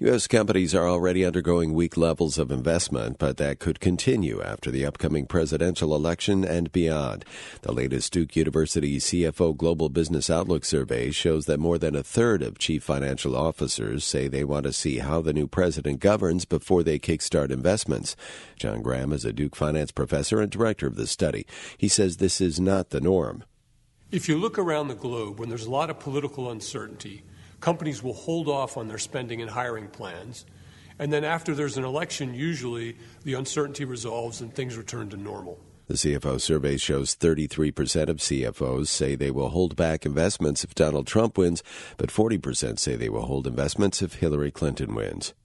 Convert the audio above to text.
U.S. companies are already undergoing weak levels of investment, but that could continue after the upcoming presidential election and beyond. The latest Duke University CFO Global Business Outlook survey shows that more than a third of chief financial officers say they want to see how the new president governs before they kickstart investments. John Graham is a Duke finance professor and director of the study. He says this is not the norm. If you look around the globe, when there's a lot of political uncertainty, companies will hold off on their spending and hiring plans. And then after there's an election, usually the uncertainty resolves and things return to normal. The CFO survey shows 33% of CFOs say they will hold back investments if Donald Trump wins, but 40% say they will hold investments if Hillary Clinton wins.